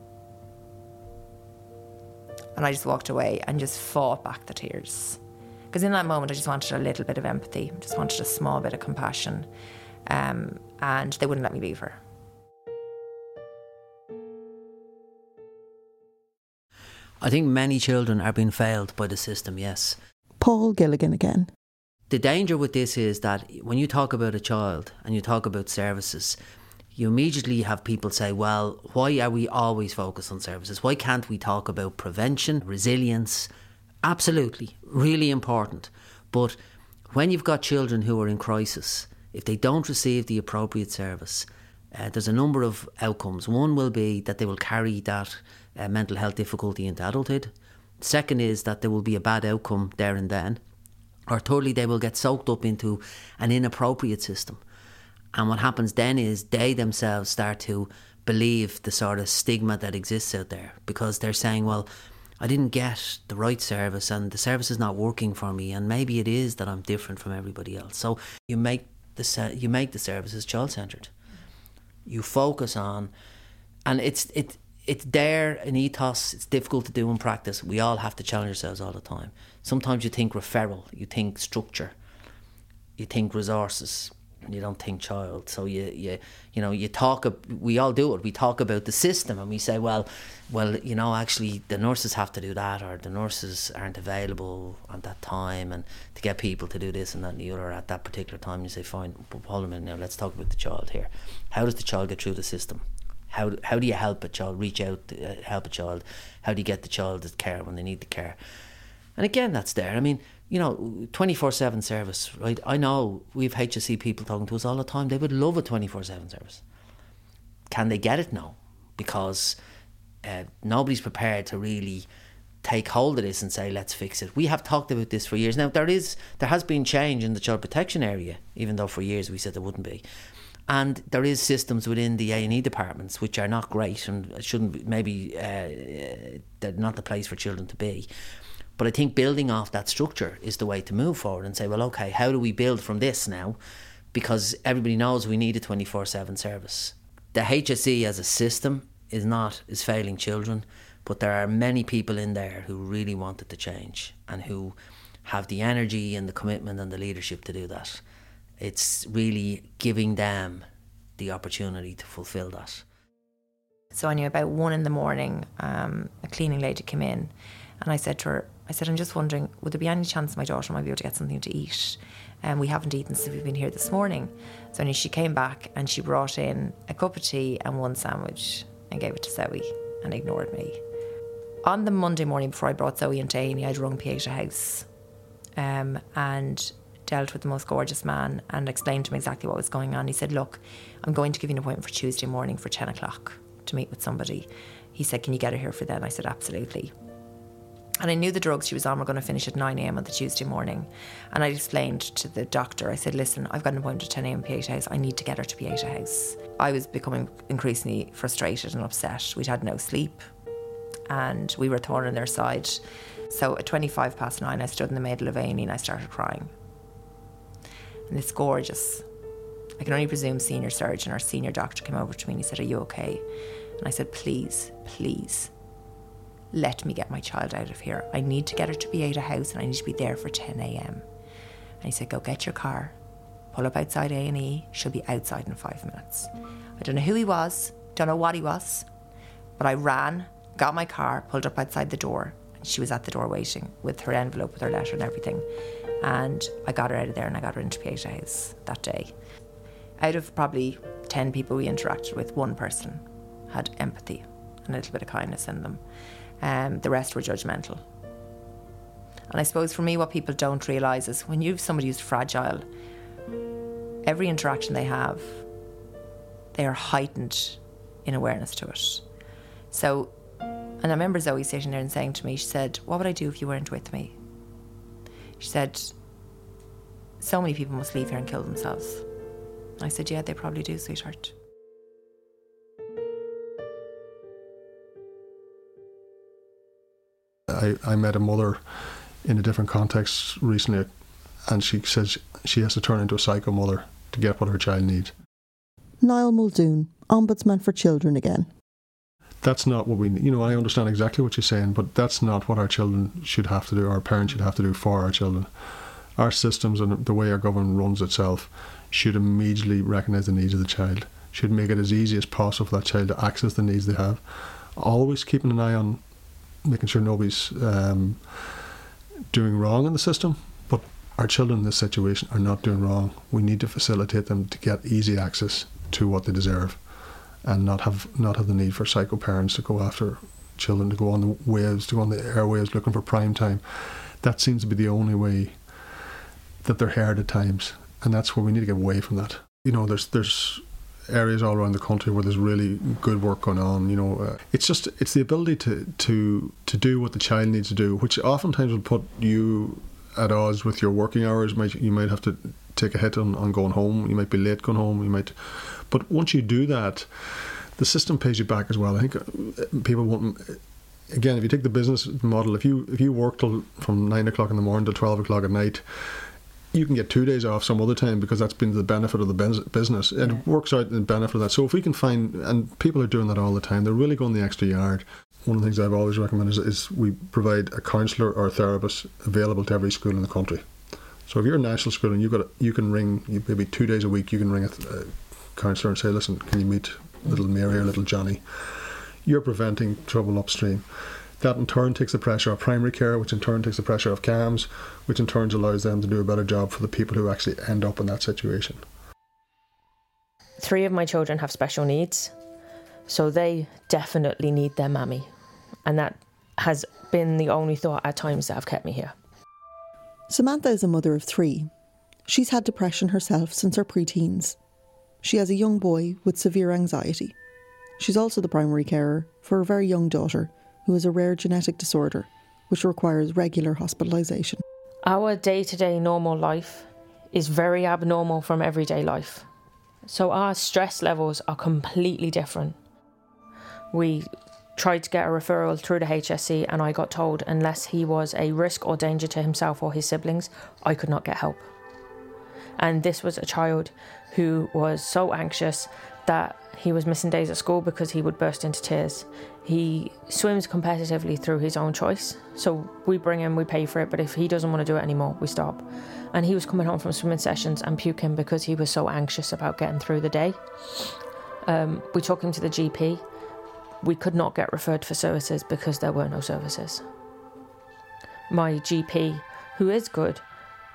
And I just walked away and just fought back the tears. Because in that moment, I just wanted a little bit of empathy. I just wanted a small bit of compassion. Um, and they wouldn't let me leave her. I think many children are being failed by the system, yes. Paul Gilligan again. The danger with this is that when you talk about a child and you talk about services, you immediately have people say, well, why are we always focused on services? Why can't we talk about prevention, resilience? Absolutely, really important. But when you've got children who are in crisis, if they don't receive the appropriate service, uh, there's a number of outcomes. One will be that they will carry that uh, mental health difficulty into adulthood. Second is that there will be a bad outcome there and then. Or thirdly, they will get soaked up into an inappropriate system. And what happens then is they themselves start to believe the sort of stigma that exists out there, because they're saying, well, I didn't get the right service and the service is not working for me, and maybe it is that I'm different from everybody else. So you make the you make the services child-centred. You focus on, and it's it it's there in ethos. It's difficult to do in practice. We all have to challenge ourselves all the time. Sometimes you think referral, you think structure, you think resources, and you don't think child. So you you you know you talk. We all do it. We talk about the system, and we say, well, well, you know, actually the nurses have to do that, or the nurses aren't available at that time, and to get people to do this and that and the other at that particular time. You say, fine, but hold a minute now. Let's talk about the child here. How does the child get through the system? How how do you help a child reach out to uh, help a child? How do you get the child the care when they need the care? And again, that's there. I mean, you know, twenty-four seven service, right? I know we've H S C people talking to us all the time. They would love a twenty-four seven service. Can they get it? No, because uh, nobody's prepared to really take hold of this and say, let's fix it. We have talked about this for years. Now, there is there has been change in the child protection area, even though for years we said there wouldn't be. And there is systems within the A and E departments which are not great and shouldn't be, maybe uh, they're not the place for children to be. But I think building off that structure is the way to move forward and say, well, okay, how do we build from this now? Because everybody knows we need a twenty-four seven service. The H S E as a system is not is failing children, but there are many people in there who really wanted to change and who have the energy and the commitment and the leadership to do that. It's really giving them the opportunity to fulfil that. So I knew about one in the morning, um, a cleaning lady came in, and I said to her, I said, I'm just wondering, would there be any chance my daughter might be able to get something to eat? and we haven't eaten since we've been here this morning. So she came back and she brought in a cup of tea and one sandwich and gave it to Zoe and ignored me. On the Monday morning before I brought Zoe into A and E, I'd rung Pieta House um, and dealt with the most gorgeous man and explained to him exactly what was going on. He said, look, I'm going to give you an appointment for Tuesday morning for ten o'clock to meet with somebody. He said, can you get her here for then? I said, absolutely. And I knew the drugs she was on were going to finish at nine a.m. on the Tuesday morning. And I explained to the doctor, I said, listen, I've got an appointment at ten a.m. Pieta House. I need to get her to Pieta House. I was becoming increasingly frustrated and upset. We'd had no sleep and we were thorn on their side. So at twenty-five past nine, I stood in the middle of A and E and I started crying. And this gorgeous, I can only presume senior surgeon or senior doctor came over to me and he said, are you okay? And I said, please, please, let me get my child out of here. I need to get her to Pieta House and I need to be there for ten a.m. And he said, go get your car, pull up outside A and E, she'll be outside in five minutes. I don't know who he was, don't know what he was, but I ran, got my car, pulled up outside the door, and she was at the door waiting with her envelope, with her letter and everything. And I got her out of there and I got her into Pieta House that day. Out of probably ten people we interacted with, one person had empathy and a little bit of kindness in them. Um, the rest were judgmental. And I suppose for me, what people don't realise is when you have somebody who's fragile, every interaction they have, they are heightened in awareness to it. So, and I remember Zoe sitting there and saying to me, she said, what would I do if you weren't with me? She said, so many people must leave here and kill themselves. I said, yeah, they probably do, sweetheart. I, I met a mother in a different context recently, and she says she has to turn into a psycho mother to get what her child needs. Niall Muldoon, Ombudsman for Children again. That's not what we need. You know, I understand exactly what you're saying, but that's not what our children should have to do, our parents should have to do for our children. Our systems and the way our government runs itself should immediately recognise the needs of the child, should make it as easy as possible for that child to access the needs they have. Always keeping an eye on making sure nobody's um, doing wrong in the system, but our children in this situation are not doing wrong. We need to facilitate them to get easy access to what they deserve and not have not have the need for psycho parents to go after children, to go on the waves, to go on the airwaves looking for prime time. That seems to be the only way that they're heard at times, and that's where we need to get away from that. You know, there's there's areas all around the country where there's really good work going on. You know, uh, it's just it's the ability to to to do what the child needs to do, which oftentimes will put you at odds with your working hours. Might you might have to take a hit on, on going home. You might be late going home. You might, but once you do that, the system pays you back as well. I think people won't. Again, if you take the business model, if you if you work till from nine o'clock in the morning to twelve o'clock at night, you can get two days off some other time because that's been the benefit of the business. It yeah. works out in the benefit of that. So if we can find, and people are doing that all the time, they're really going the extra yard. One of the things I've always recommended is, is we provide a counsellor or a therapist available to every school in the country. So if you're a national school and you've got, a, you can ring, you, maybe two days a week, you can ring a, a counsellor and say, listen, can you meet little Mary or little Johnny? You're preventing trouble upstream. That in turn takes the pressure off primary care, which in turn takes the pressure off C A M S, which in turn allows them to do a better job for the people who actually end up in that situation. Three of my children have special needs, so they definitely need their mammy. And that has been the only thought at times that have kept me here. Samantha is a mother of three. She's had depression herself since her pre-teens. She has a young boy with severe anxiety. She's also the primary carer for a very young daughter who has a rare genetic disorder which requires regular hospitalisation. Our day-to-day normal life is very abnormal from everyday life. So our stress levels are completely different. We tried to get a referral through the H S C and I got told unless he was a risk or danger to himself or his siblings, I could not get help. And this was a child who was so anxious that he was missing days at school because he would burst into tears. He swims competitively through his own choice. So we bring him, we pay for it, but if he doesn't want to do it anymore, we stop. And he was coming home from swimming sessions and puking because he was so anxious about getting through the day. Um, we took him to the G P. We could not get referred for services because there were no services. My G P, who is good,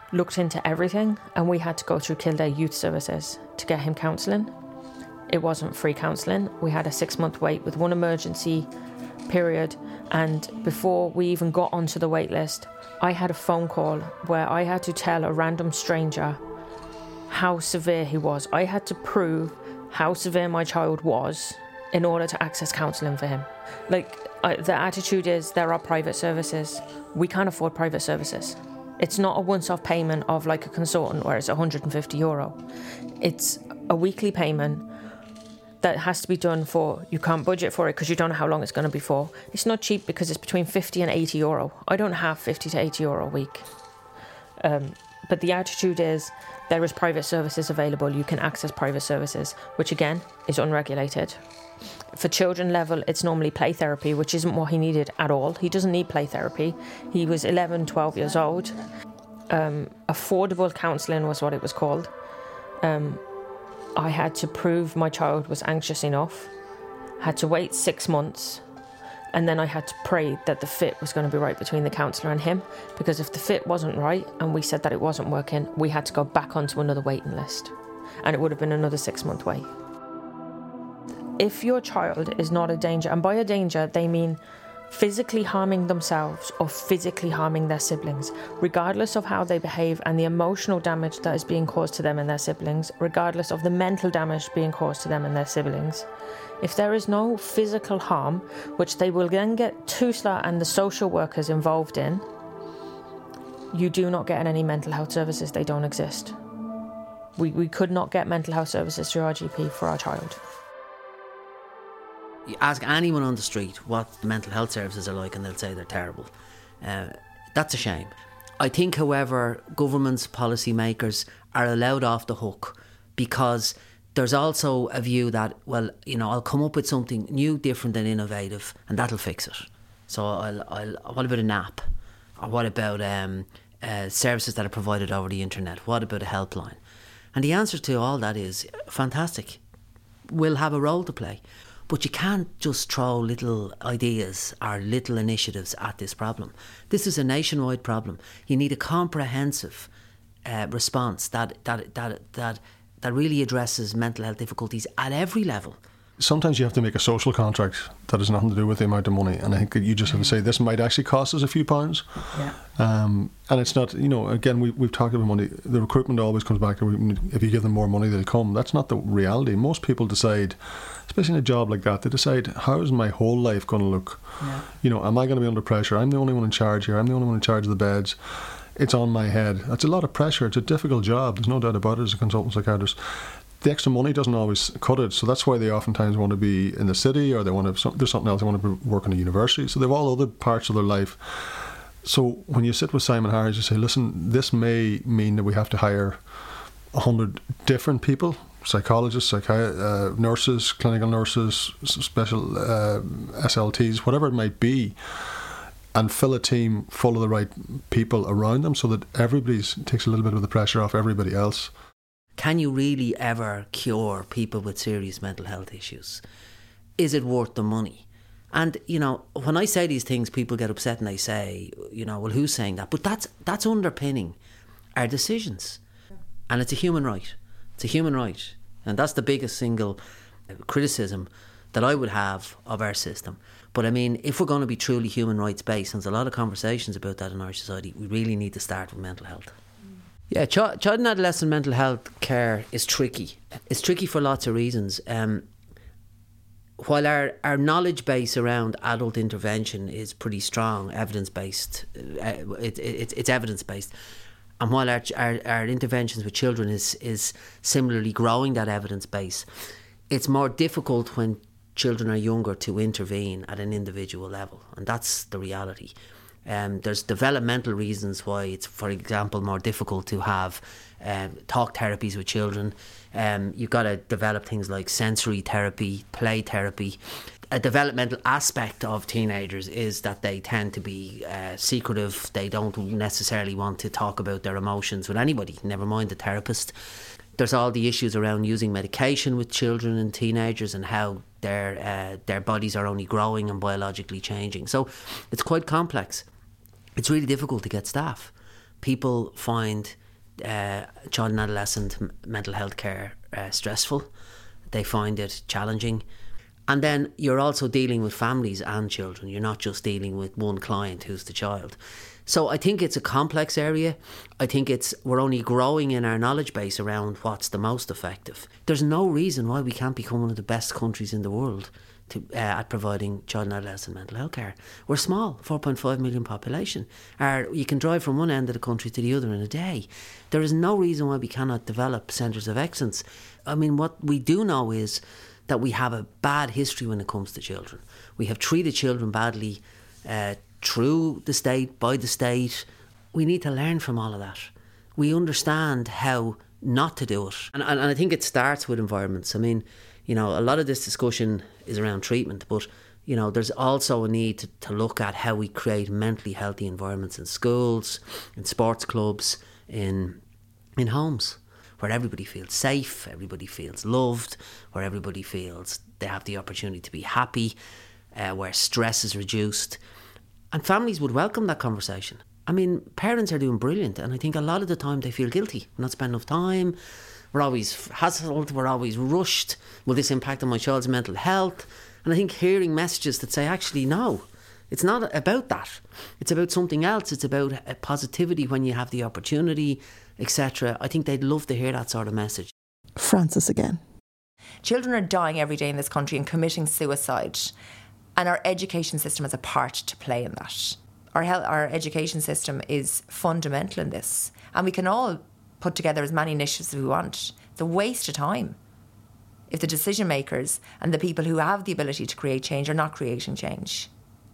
looked into everything, and we had to go through Kildare Youth Services to get him counselling. It wasn't free counselling. We had a six month wait with one emergency period, and before we even got onto the wait list, I had a phone call where I had to tell a random stranger how severe he was. I had to prove how severe my child was in order to access counselling for him. Like, I, the attitude is there are private services. We can't afford private services. It's not a once-off payment of like a consultant where it's one hundred fifty euro. It's a weekly payment that has to be done for, you can't budget for it because you don't know how long it's going to be for. It's not cheap because it's between fifty and eighty euro. I don't have fifty to eighty euro a week. Um, but the attitude is there is private services available. You can access private services, which again is unregulated. For children level, it's normally play therapy, which isn't what he needed at all. He doesn't need play therapy. He was eleven, twelve years old. Um, affordable counselling was what it was called. Um, I had to prove my child was anxious enough, had to wait six months, and then I had to pray that the fit was going to be right between the counsellor and him, because if the fit wasn't right and we said that it wasn't working, we had to go back onto another waiting list, and it would have been another six month wait. If your child is not a danger, and by a danger they mean physically harming themselves or physically harming their siblings, regardless of how they behave and the emotional damage that is being caused to them and their siblings, regardless of the mental damage being caused to them and their siblings, if there is no physical harm, which they will then get TUSLA and the social workers involved in, you do not get any mental health services. They don't exist. We, we could not get mental health services through our G P for our child. You ask anyone on the street what the mental health services are like and they'll say they're terrible. Uh, that's a shame. I think, however, governments, policymakers are allowed off the hook because there's also a view that, well, you know, I'll come up with something new, different and innovative and that'll fix it. So I'll, I'll, what about a nap? Or what about um, uh, services that are provided over the internet? What about a helpline? And the answer to all that is fantastic. We'll have a role to play. But you can't just throw little ideas or little initiatives at this problem. This is a nationwide problem. You need a comprehensive uh, response that, that that that that really addresses mental health difficulties at every level. Sometimes you have to make a social contract that has nothing to do with the amount of money, and I think that you just have to say this might actually cost us a few pounds. Yeah. Um, and it's not, you know, again, we, we've talked about money. The recruitment always comes back to if you give them more money, they'll come. That's not the reality. Most people decide, especially in a job like that, they decide, how is my whole life going to look? Yeah. You know, am I going to be under pressure? I'm the only one in charge here. I'm the only one in charge of the beds. It's on my head. That's a lot of pressure. It's a difficult job. There's no doubt about it as a consultant psychiatrist. The extra money doesn't always cut it, so that's why they oftentimes want to be in the city, or they want to there's something else, they want to work in a university, so they have all other parts of their life. So when you sit with Simon Harris, you say, listen, this may mean that we have to hire a hundred different people, psychologists, psychi- uh, nurses, clinical nurses, special uh, S L Ts, whatever it might be, and fill a team full of the right people around them so that everybody takes a little bit of the pressure off everybody else. Can you really ever cure people with serious mental health issues? Is it worth the money? And, you know, when I say these things, people get upset and they say, you know, well, who's saying that? But that's that's underpinning our decisions. And it's a human right. It's a human right. And that's the biggest single criticism that I would have of our system. But I mean, if we're going to be truly human rights based, and there's a lot of conversations about that in our society, we really need to start with mental health. Yeah, child, child and adolescent mental health care is tricky. It's tricky for lots of reasons. Um, while our, our knowledge base around adult intervention is pretty strong, evidence-based, uh, it, it, it's evidence-based, and while our, our, our interventions with children is, is similarly growing that evidence base, it's more difficult when children are younger to intervene at an individual level, and that's the reality. Um, there's developmental reasons why it's, for example, more difficult to have um, talk therapies with children. Um, you've got to develop things like sensory therapy, play therapy. A developmental aspect of teenagers is that they tend to be uh, secretive. They don't necessarily want to talk about their emotions with anybody, never mind the therapist. There's all the issues around using medication with children and teenagers and how their uh, their bodies are only growing and biologically changing. So it's quite complex. It's really difficult to get staff. People find uh, child and adolescent m- mental health care uh, stressful. They find it challenging. And then you're also dealing with families and children. You're not just dealing with one client who's the child. So I think it's a complex area. I think it's we're only growing in our knowledge base around what's the most effective. There's no reason why we can't become one of the best countries in the world to, uh, at providing child and adolescent mental health care. We're small, four point five million population. Our, you can drive from one end of the country to the other in a day. There is no reason why we cannot develop centres of excellence. I mean, what we do know is that we have a bad history when it comes to children. We have treated children badly uh, through the state, by the state. We need to learn from all of that. We understand how not to do it. And, and, and I think it starts with environments. I mean, you know, a lot of this discussion is around treatment, but, you know, there's also a need to, to look at how we create mentally healthy environments in schools, in sports clubs, in in homes, where everybody feels safe, everybody feels loved, where everybody feels they have the opportunity to be happy, uh, where stress is reduced. And families would welcome that conversation. I mean, parents are doing brilliant, and I think a lot of the time they feel guilty, not spend enough time. We're always hassled, we're always rushed. Will this impact on my child's mental health? And I think hearing messages that say, actually, no, it's not about that. It's about something else. It's about positivity when you have the opportunity, et cetera. I think they'd love to hear that sort of message. Frances again. Children are dying every day in this country and committing suicide. And our education system has a part to play in that. Our health, our education system is fundamental in this. And we can all put together as many initiatives as we want. It's a waste of time if the decision makers and the people who have the ability to create change are not creating change.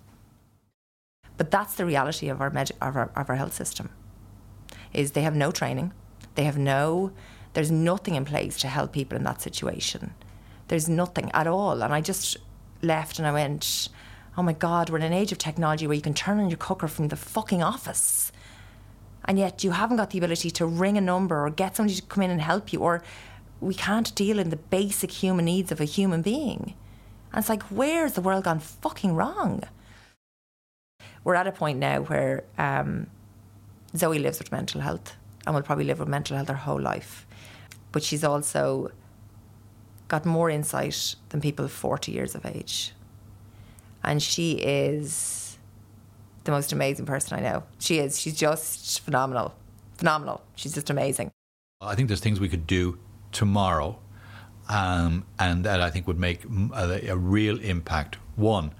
But that's the reality of our, med- of our, of our health system, is they have no training. They have no, there's nothing in place to help people in that situation. There's nothing at all. And I just left and I went, oh my God, we're in an age of technology where you can turn on your cooker from the fucking office. And yet you haven't got the ability to ring a number or get somebody to come in and help you, or we can't deal in the basic human needs of a human being. And it's like, where's the world gone fucking wrong? We're at a point now where um, Zoe lives with mental health and will probably live with mental health her whole life. But she's also got more insight than people forty years of age. And she is the most amazing person I know. She is. She's just phenomenal. Phenomenal. She's just amazing. I think there's things we could do tomorrow um, and that I think would make a, a real impact. One,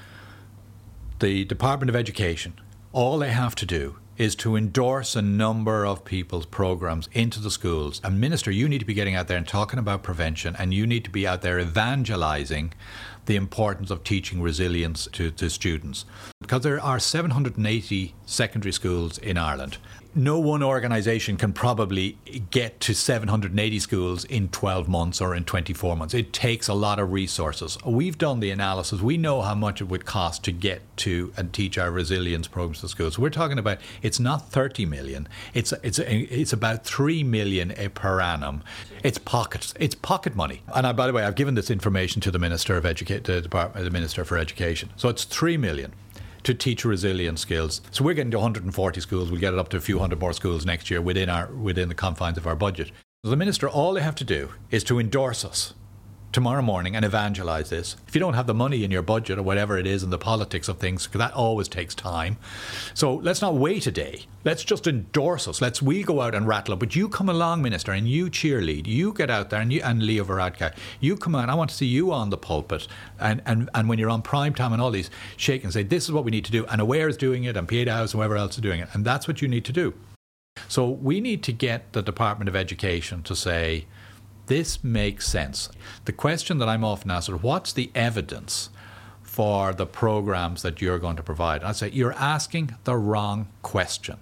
the Department of Education, all they have to do is to endorse a number of people's programs into the schools. And Minister, you need to be getting out there and talking about prevention, and you need to be out there evangelising the importance of teaching resilience to, to students. Because there are seven hundred eighty secondary schools in Ireland. No one organisation can probably get to seven hundred eighty schools in twelve months or in twenty-four months. It takes a lot of resources. We've done the analysis. We know how much it would cost to get to and teach our resilience programs to schools. So we're talking about, it's not thirty million. It's it's it's about three million per annum. It's pockets. It's pocket money. And I, by the way, I've given this information to the Minister of Education, the Department, the Minister for Education. So it's three million. To teach resilience skills. So we're getting to one hundred forty schools. We'll get it up to a few hundred more schools next year within our within the confines of our budget. So the Minister, all they have to do is to endorse us tomorrow morning and evangelise this. If you don't have the money in your budget or whatever it is, and the politics of things, because that always takes time. So let's not wait a day. Let's just endorse us. Let's we go out and rattle up. But you come along, Minister, and you cheerlead. You get out there, and you and Leo Varadkar, you come out. I want to see you on the pulpit, and and and when you're on prime time and all these, shake and say, this is what we need to do. And Aware is doing it, and Pieta House and whoever else is doing it, and that's what you need to do. So we need to get the Department of Education to say, this makes sense. The question that I'm often asked is, what's the evidence for the programs that you're going to provide? And I say, you're asking the wrong question.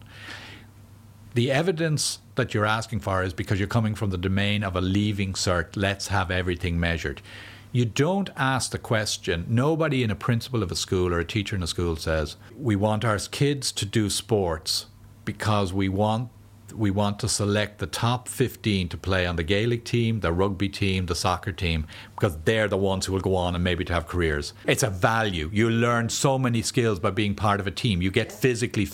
The evidence that you're asking for is because you're coming from the domain of a leaving cert, let's have everything measured. You don't ask the question. Nobody in a principal of a school or a teacher in a school says, we want our kids to do sports because we want we want to select the top fifteen to play on the Gaelic team, the rugby team, the soccer team, because they're the ones who will go on and maybe to have careers. It's a value. You learn so many skills by being part of a team. You get physically fit.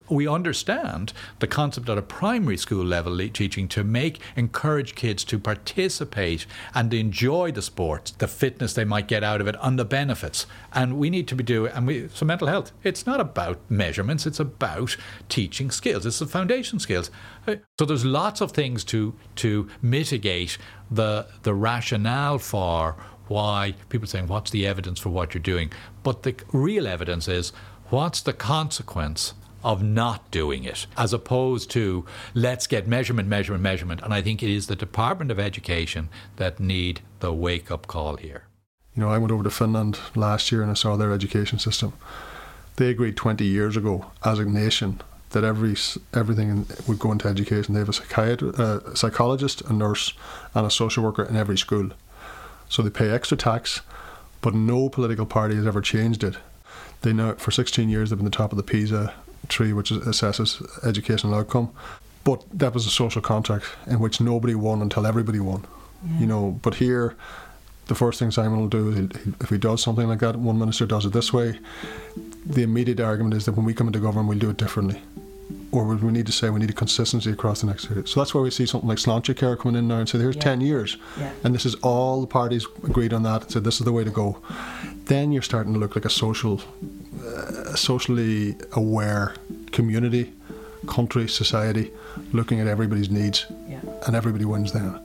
we understand the concept at a primary school level teaching to make, encourage kids to participate and enjoy the sports, the fitness they might get out of it and the benefits. And we need to be doing, and we, so mental health, it's not about measurements, it's about teaching skills. It's the foundation skills. So there's lots of things to, to mitigate the, the rationale for why people are saying, what's the evidence for what you're doing? But the real evidence is, what's the consequence of not doing it, as opposed to let's get measurement, measurement, measurement. And I think it is the Department of Education that need the wake-up call here. You know, I went over to Finland last year and I saw their education system. They agreed twenty years ago as a nation that every everything would go into education. They have a psychiatrist, a psychologist, a nurse and a social worker in every school. So they pay extra tax, but no political party has ever changed it. They know for sixteen years they've been the top of the PISA tree, which assesses educational outcome. But that was a social contract in which nobody won until everybody won. Yeah. You know, but here, the first thing Simon will do, is if he does something like that, one minister does it this way, the immediate argument is that when we come into government, we'll do it differently. Or we need to say we need a consistency across the next period. So that's why we see something like Sláintecare coming in now and say, here's yeah. ten years. Yeah. And this is all the parties agreed on that and said, this is the way to go. Then you're starting to look like a social, uh, socially aware community, country, society, looking at everybody's needs. Yeah. And everybody wins then.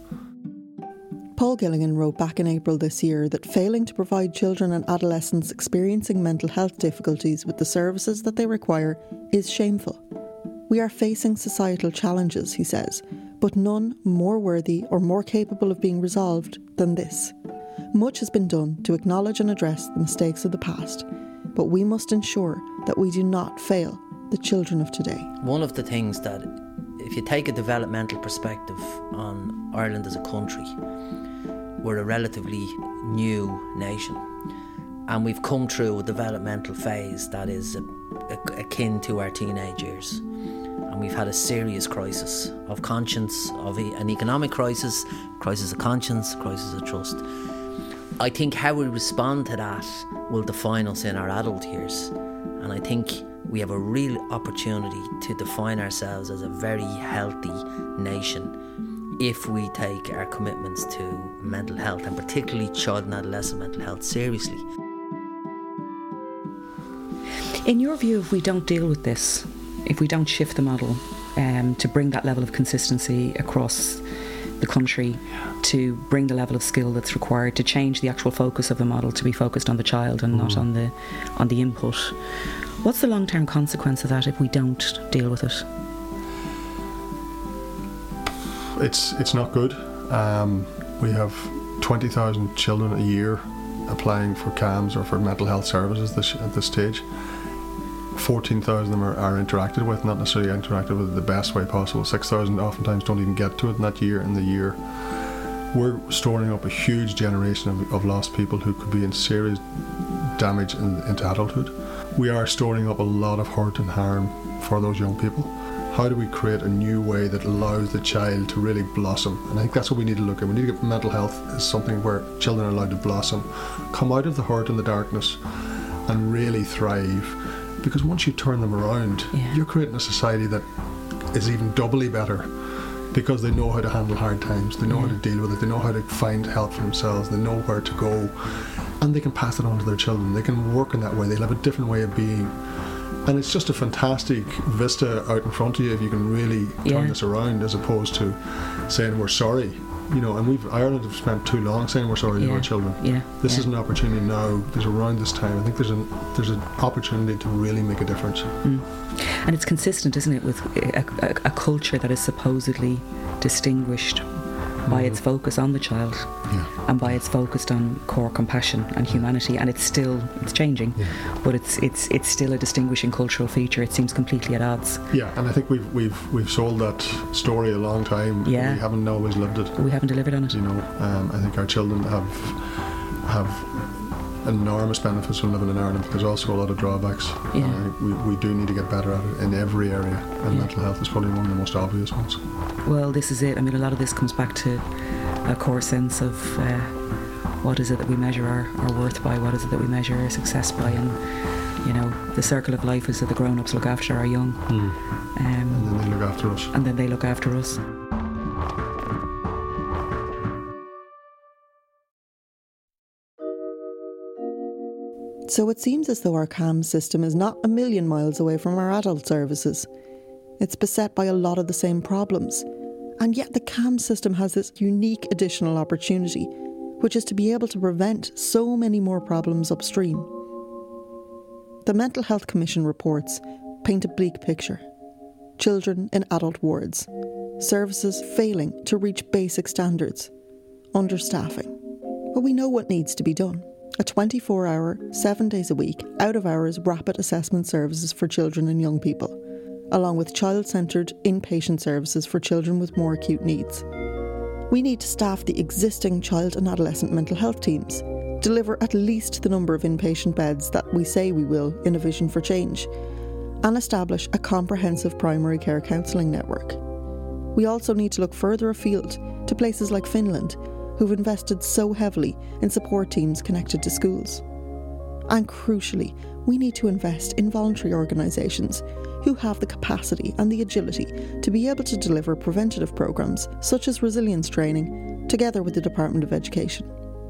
Paul Gilligan wrote back in April this year that failing to provide children and adolescents experiencing mental health difficulties with the services that they require is shameful. We are facing societal challenges, he says, but none more worthy or more capable of being resolved than this. Much has been done to acknowledge and address the mistakes of the past, but we must ensure that we do not fail the children of today. One of the things that, if you take a developmental perspective on Ireland as a country, we're a relatively new nation, and we've come through a developmental phase that is a, a, akin to our teenage years. And we've had a serious crisis of conscience, of e- an economic crisis, crisis of conscience, crisis of trust. I think how we respond to that will define us in our adult years. And I think we have a real opportunity to define ourselves as a very healthy nation if we take our commitments to mental health, and particularly child and adolescent mental health, seriously. In your view, if we don't deal with this, if we don't shift the model um, to bring that level of consistency across the country, to bring the level of skill that's required, to change the actual focus of the model to be focused on the child and mm. not on the on the input, what's the long-term consequence of that if we don't deal with it? It's it's not good. Um, we have twenty thousand children a year applying for C A M S or for mental health services this, at this stage. fourteen thousand of them are, are interacted with, not necessarily interacted with the best way possible. six thousand oftentimes don't even get to it in that year. In the year, we're storing up a huge generation of, of lost people who could be in serious damage in, into adulthood. We are storing up a lot of hurt and harm for those young people. How do we create a new way that allows the child to really blossom? And I think that's what we need to look at. We need to get mental health as something where children are allowed to blossom, come out of the hurt and the darkness, and really thrive. Because once you turn them around, yeah. you're creating a society that is even doubly better, because they know how to handle hard times, they know yeah. how to deal with it, they know how to find help for themselves, they know where to go, and they can pass it on to their children. They can work in that way, they'll have a different way of being. And it's just a fantastic vista out in front of you if you can really turn yeah. this around, as opposed to saying we're sorry. You know, and we've Ireland have spent too long saying we're sorry yeah. to our children. Yeah. This yeah. is an opportunity now. There's around this time. I think there's an there's an opportunity to really make a difference. Mm. And it's consistent, isn't it, with a, a, a culture that is supposedly distinguished by mm. its focus on the child yeah. and by its focus on core compassion and humanity. And it's still it's changing, yeah. but it's it's it's still a distinguishing cultural feature. It seems completely at odds. Yeah, and I think we've we've we've sold that story a long time. Yeah. We haven't always lived it. We haven't delivered on it. You know, um, I think our children have have enormous benefits from living in Ireland. There's also a lot of drawbacks. Yeah. And we, we do need to get better at it in every area, and yeah. mental health is probably one of the most obvious ones. Well, this is it. I mean, a lot of this comes back to a core sense of uh, what is it that we measure our, our worth by, what is it that we measure our success by, and You know, the circle of life is that the grown-ups look after our young. Mm. Um, and then they look after us. And then they look after us. So it seems as though our C A M S system is not a million miles away from our adult services. It's beset by a lot of the same problems. And yet the C A M S system has this unique additional opportunity, which is to be able to prevent so many more problems upstream. The Mental Health Commission reports paint a bleak picture. Children in adult wards, services failing to reach basic standards, understaffing. But we know what needs to be done. A twenty-four hour, seven days a week, out-of-hours rapid assessment services for children and young people, along with child-centred inpatient services for children with more acute needs. We need to staff the existing child and adolescent mental health teams, deliver at least the number of inpatient beds that we say we will in a vision for change, and establish a comprehensive primary care counselling network. We also need to look further afield to places like Finland, who've invested so heavily in support teams connected to schools. And crucially, we need to invest in voluntary organisations who have the capacity and the agility to be able to deliver preventative programmes such as resilience training together with the Department of Education.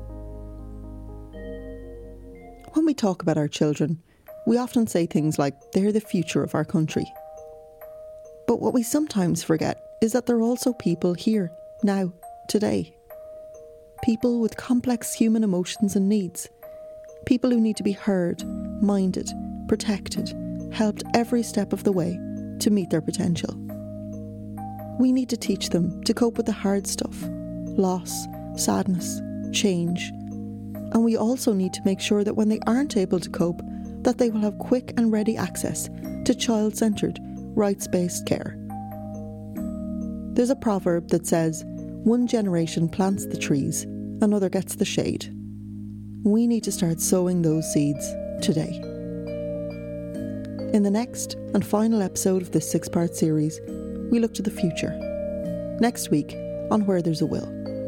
When we talk about our children, we often say things like they're the future of our country. But what we sometimes forget is that they're also people here, now, today. People with complex human emotions and needs. People who need to be heard, minded, protected, helped every step of the way to meet their potential. We need to teach them to cope with the hard stuff, loss, sadness, change. And we also need to make sure that when they aren't able to cope, that they will have quick and ready access to child-centred, rights-based care. There's a proverb that says, one generation plants the trees, another gets the shade. We need to start sowing those seeds today. In the next and final episode of this six-part series, we look to the future. Next week on Where There's a Will.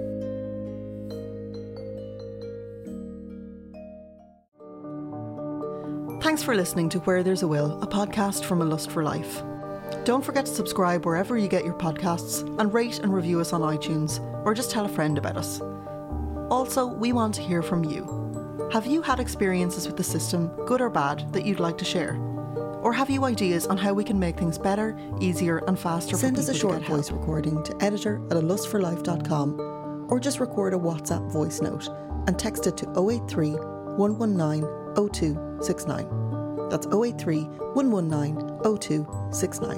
Thanks for listening to Where There's a Will, a podcast from A Lust for Life. Don't forget to subscribe wherever you get your podcasts and rate and review us on iTunes, or just tell a friend about us. Also, we want to hear from you. Have you had experiences with the system, good or bad, that you'd like to share? Or have you ideas on how we can make things better, easier and faster for people to get help? Send us a short voice recording to editor at a lust for life dot com, or just record a WhatsApp voice note and text it to oh eight three, one one nine, oh two six nine. That's oh eight three, one one nine, oh two six nine.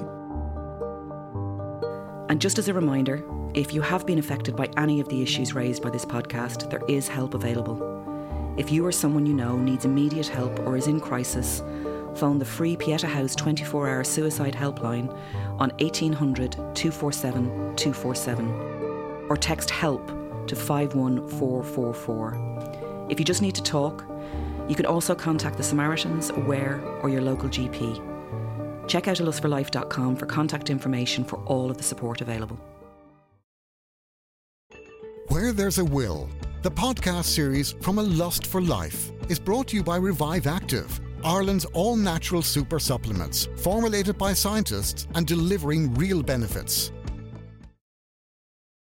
And just as a reminder, if you have been affected by any of the issues raised by this podcast, there is help available. If you or someone you know needs immediate help or is in crisis, phone the free Pieta House twenty-four hour suicide helpline on eighteen hundred, two four seven, two four seven, or text HELP to five one four four four. If you just need to talk, you can also contact the Samaritans, Aware, or your local G P. Check out a lust for life dot com for contact information for all of the support available. Where There's a Will, the podcast series from A Lust for Life, is brought to you by Revive Active, Ireland's all-natural super supplements, formulated by scientists and delivering real benefits.